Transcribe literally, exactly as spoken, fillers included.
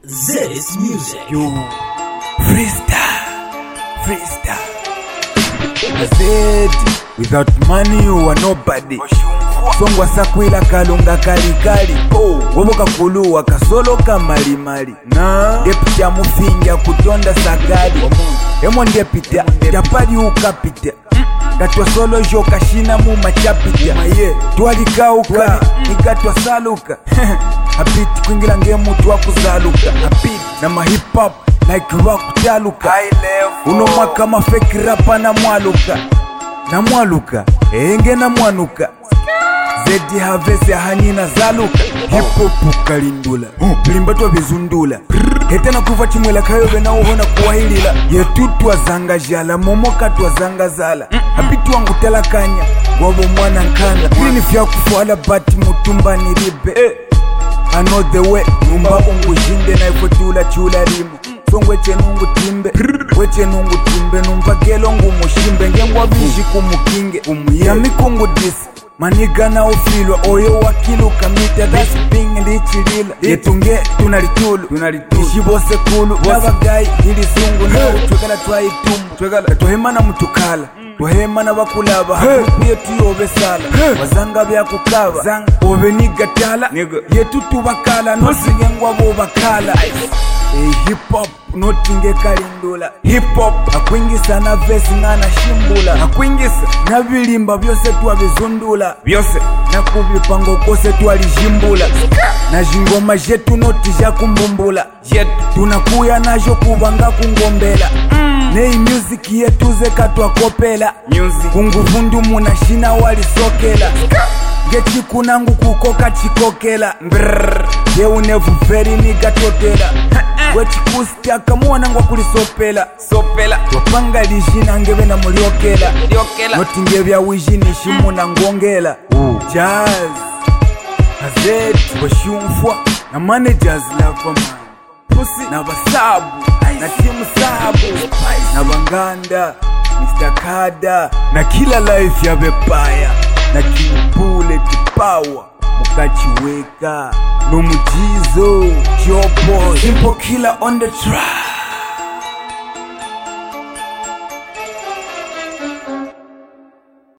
Zedis Music. Yo, freestyle, freestyle. Zed, without money you are nobody. Songwa sakwila kalunga kali kali. Oh, woboka kuluwa kasolo kamali mali. Na depita mufinga kutonda sagadi. Emo ndepita, japadi ukapita. Gatwa solo jo kashina mu machapita. Twalikauka, nigatwa saluka. Habit kwingila ngemu twa kuzaluka. Habit na ma hip hop like rock taluka. High level. Uno mwaka ma fake rapa na mwaluka. Na mwaluka, enge na mwanuka. Zedi havese hanina zaluka. Hip hop kalindula. Bilimba twa bezundula. Hete na kuva chimwela kayobe na uhona kuwahilila. Yetu twa zanga jala, momoka twa zanga zala. Habitu wangu telakanya, wabo mwana nkanda. Hili ni fya kufuala bati mutumba niribe. I know the way, numba ungu jinde na ifotula chula rimu. Songwe chenungu timbe, weche nungu timbe. Numba gelongu mushimbe, ngengwa vishi kumukinge. Ya mikungu disi, maniga na ufilwa. Oyo wakilu kamita, that's being lichilila. Yetunge, tunalitulu, ishibose kulu. Wabagayi, hili sungu na twekala twaitumbu. Twekala, tuhema na mutukala. Tuhema na wakulaba, hakuye tuyobe sala. Wazanga bya kukaba, obe nigatala. Yetu tubakala, nosingengwa bo bakala. Hey, hip hop notinge kalindula. Hip hop akwingisa na vesi ngana shimbula. Akwingisa na bilimba byose twabizundula. Byose na kubipango kose twalijimbula. Na jingoma jetu noti ja kumbumbula. Jetu tunakuya najo kubanga kungombela. mm. Nei music yetu zeka twakopela. Music kunguvundu muna shina wali sokela. Gechi kunangu kukoka chikokela. Brrr ye unevu veri niga totela. Wechi kustia kamuwa ngwa kulisopela. Sopela wapanga lishina ngebe na muliokela. Noti ngebya wijini shimu na ngongela. Jazz Hazet washumfwa na managers lava man. Pussy na basabu na timu sabu na banganda mister Kada na kila life ya bepaya na King Bullet Power mukachiweka no mujizo Joe Boy Simple Killer on the track.